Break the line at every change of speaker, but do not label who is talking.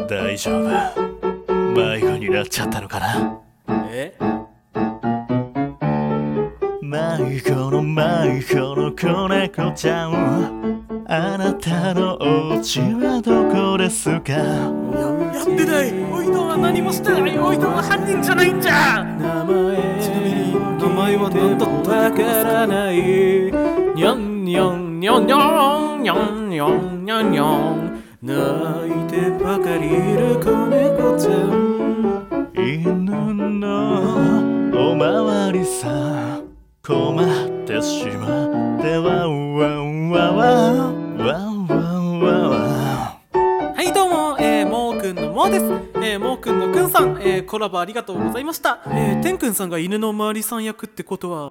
大丈夫。迷子になっちゃったのかな。迷子の子猫ちゃん、あなたのお家はどこですか。
やってない。おいどんは何もしてない。おいどんは犯人じゃないんじゃ。ちなみに名前は何だったわからない。にゃんにゃんにゃんにゃんにゃんにゃんにゃんにゃん、泣いてばかりいる子猫ちゃん。
犬のおまわりさ、困ってしまってワンワンワンワンワンワンワンワン。
はいどうも、もーくんのもーです。もーくんのくんさん、コラボありがとうございました。てんくんさんが犬のおまわりさん役ってことは